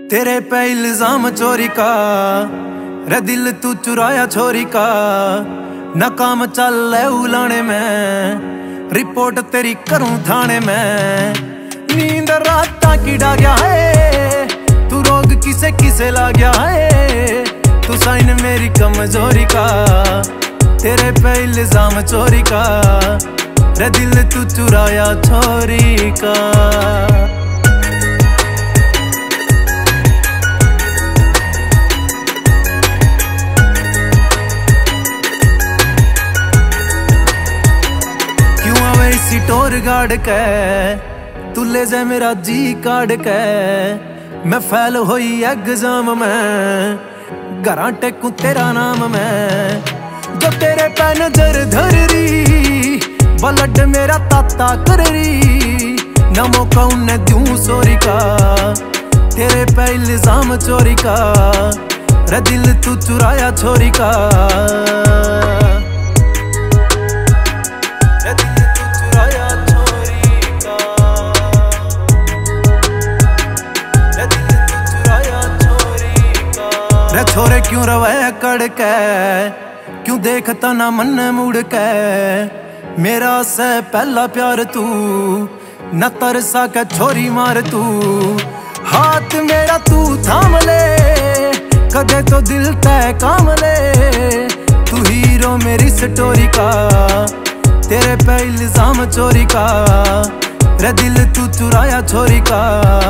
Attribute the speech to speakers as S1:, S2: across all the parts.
S1: तेरे पे इल्जाम चोरी का, रे दिल तू चुराया छोरी का। न काम चल उलाने में, रिपोर्ट तेरी करूं थाने में। नींद रात की डा गया है, तू रोग किसे किसे ला गया है। तू साइन मेरी कमजोरी का, तेरे पे इल्जाम चोरी का। रे दिल तू चुराया छोरी का। टोर गाड़ के तू ले जा मेरा जी काट के। मैं फैल होई एग्जाम में, घरा टेकू तेरा नाम में। जो तेरे पे नजर धर री, ब्लड मेरा ताता कर री। न मौका उन्हें दूं सोरी का, तेरे पे इल्जाम चोरी का। रे दिल तू चुराया छोरी का। छोरे क्यों रवे कड़ के, क्यों देखता ना मन मुड़ के। मेरा से पहला प्यार तू, न तरसा के छोरी मार तू। हाथ मेरा तू थाम ले, कदे तो दिल तय काम ले। तू हीरो मेरी स्टोरी का, तेरे पे इल्जाम चोरी का। रे दिल तू चुराया छोरी का।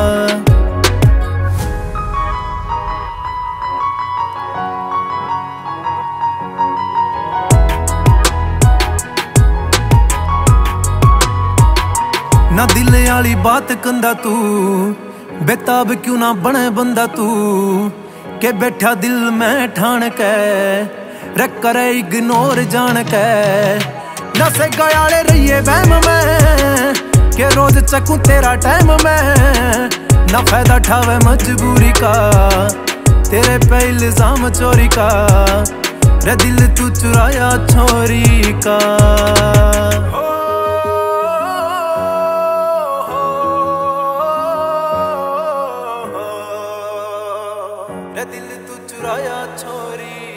S1: ना दिल आली बात कंदा तू, बेताब क्यों ना बने बंदा तू। के बैठा दिल में ठान के, रे करे इग्नोर जान के। नसे गयाले रहिए बहम में, के रोज चकू तेरा टाइम में। ना फायदा ठावे मजबूरी का, तेरे पे इल्जाम चोरी का। रे दिल तू चुराया छोरी का। दिल तू चुराया छोरी।